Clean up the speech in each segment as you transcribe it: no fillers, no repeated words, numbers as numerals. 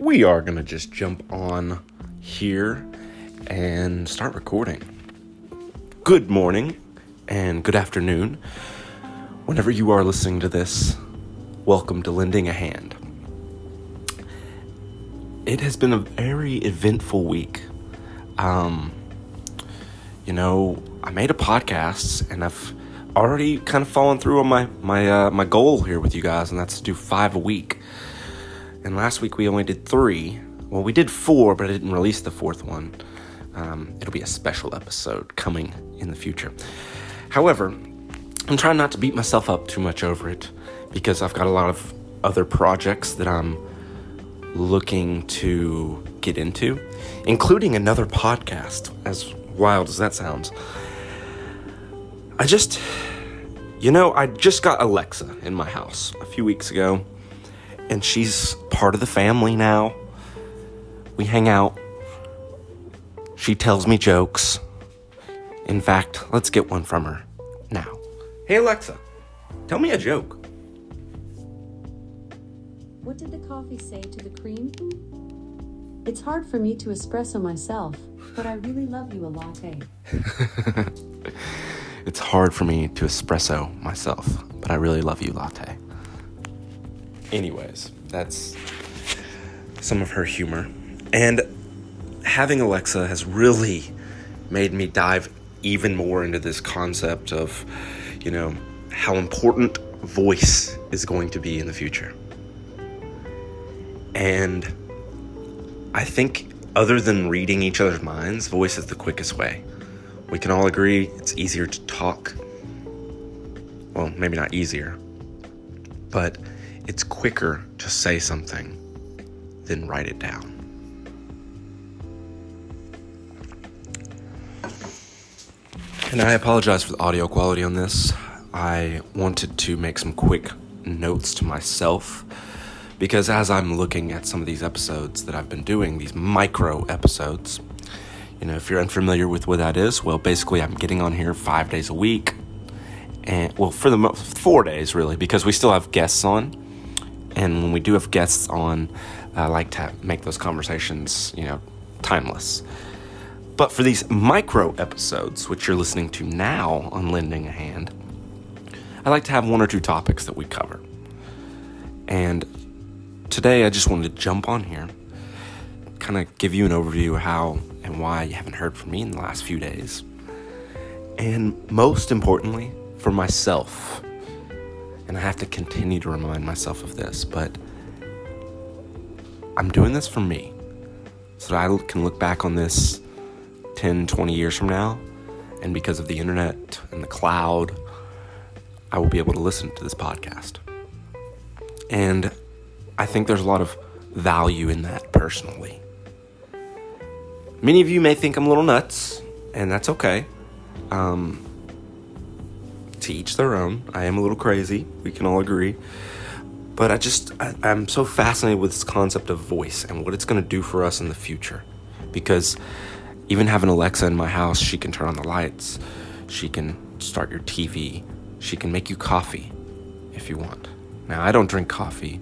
we are going to just jump on here and start recording. Good morning and good afternoon. Whenever you are listening to this, welcome to Lending a Hand. It has been a very eventful week. I made a podcast and I've already kind of fallen through on my goal here with you guys, and that's to do 5 a week. And last week we only did 3. Well, we did 4, but I didn't release the 4th one. It'll be a special episode coming in the future. However, I'm trying not to beat myself up too much over it because I've got a lot of other projects that I'm looking to get into, including another podcast, as wild as that sounds. I just got Alexa in my house a few weeks ago, and she's part of the family now. We hang out. She tells me jokes. In fact, let's get one from her now. Hey Alexa, tell me a joke. What did the coffee say to the cream? It's hard for me to espresso myself, but I really love you a latte. It's hard for me to espresso myself, but I really love you latte. Anyways, that's some of her humor. And having Alexa has really made me dive even more into this concept of, how important voice is going to be in the future. And I think other than reading each other's minds, voice is the quickest way. We can all agree it's easier to talk. Well, maybe not easier, but it's quicker to say something than write it down. And I apologize for the audio quality on this. I wanted to make some quick notes to myself because as I'm looking at some of these episodes that I've been doing, these micro episodes, if you're unfamiliar with what that is, well, basically I'm getting on here 5 days a week. And, well, for the 4 days, really, because we still have guests on. And when we do have guests on, I like to make those conversations, timeless. But for these micro episodes, which you're listening to now on Lending a Hand, I like to have 1 or 2 topics that we cover. And today I just wanted to jump on here, kind of give you an overview of how and why you haven't heard from me in the last few days. And most importantly, for myself. And I have to continue to remind myself of this, but I'm doing this for me. So that I can look back on this 10, 20 years from now, and because of the internet and the cloud, I will be able to listen to this podcast. And I think there's a lot of value in that personally. Many of you may think I'm a little nuts, and that's okay. To each their own. I am a little crazy. We can all agree. But I'm so fascinated with this concept of voice and what it's going to do for us in the future. Because even having Alexa in my house, she can turn on the lights. She can start your TV. She can make you coffee if you want. Now, I don't drink coffee,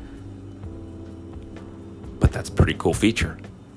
but that's a pretty cool feature.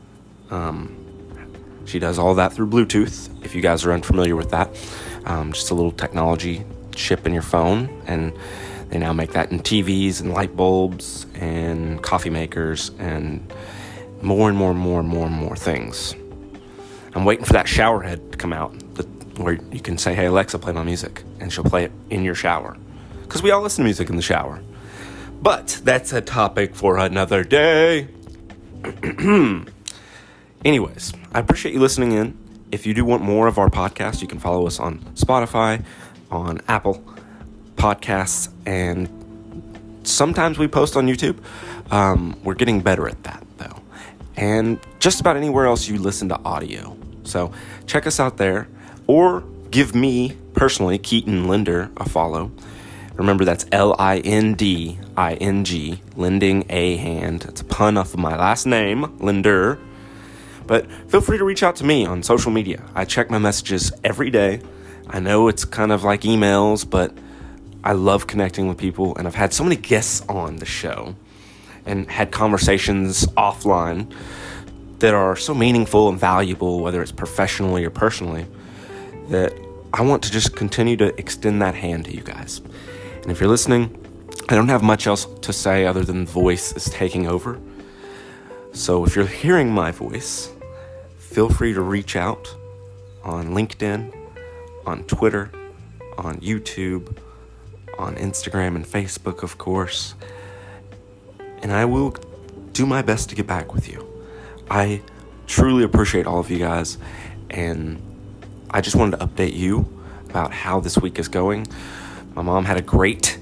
She does all that through Bluetooth, if you guys are unfamiliar with that. Just a little technology chip in your phone, and they now make that in TVs and light bulbs and coffee makers and more and more things. I'm waiting for that shower head to come out where you can say, hey, Alexa, play my music, and she'll play it in your shower. Because we all listen to music in the shower. But that's a topic for another day. Anyways, I appreciate you listening in. If you do want more of our podcast, you can follow us on Spotify, on Apple Podcasts, and sometimes we post on YouTube. We're getting better at that, though. And just about anywhere else you listen to audio. So check us out there, or give me, personally, Keaton Linder, a follow. Remember, that's Linding, Lending a Hand. It's a pun off of my last name, Linder. But feel free to reach out to me on social media. I check my messages every day. I know it's kind of like emails, but I love connecting with people, and I've had so many guests on the show. and had conversations offline that are so meaningful and valuable, whether it's professionally or personally, that I want to just continue to extend that hand to you guys. And if you're listening, I don't have much else to say other than voice is taking over. So if you're hearing my voice, feel free to reach out on LinkedIn, on Twitter, on YouTube, on Instagram and Facebook, of course. And I will do my best to get back with you. I truly appreciate all of you guys, and I just wanted to update you about how this week is going. My mom had a great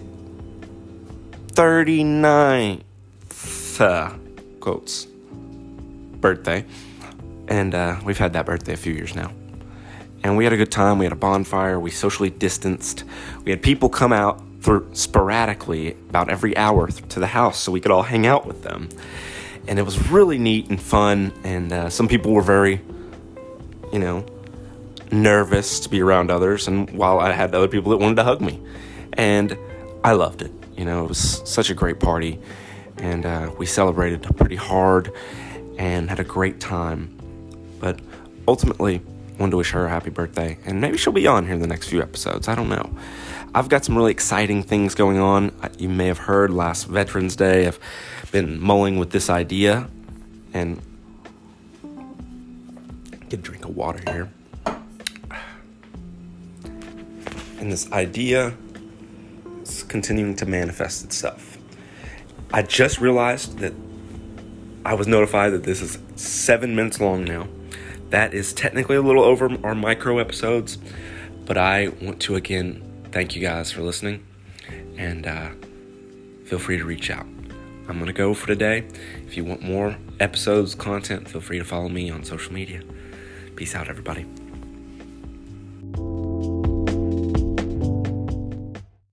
39th, quotes, birthday, and we've had that birthday a few years now. And we had a good time. We had a bonfire. We socially distanced. We had people come out sporadically about every hour to the house so we could all hang out with them. And it was really neat and fun, and some people were very, nervous to be around others, and while I had other people that wanted to hug me. And I loved it. It was such a great party, and we celebrated pretty hard and had a great time. But ultimately, I wanted to wish her a happy birthday, and maybe she'll be on here in the next few episodes. I don't know. I've got some really exciting things going on. You may have heard last Veterans Day, I've been mulling with this idea, and get a drink of water here. And this idea is continuing to manifest itself. I just realized that I was notified that this is 7 minutes long now. That is technically a little over our micro episodes, but I want to again thank you guys for listening, and feel free to reach out. I'm going to go for today. If you want more episodes, content, feel free to follow me on social media. Peace out, everybody.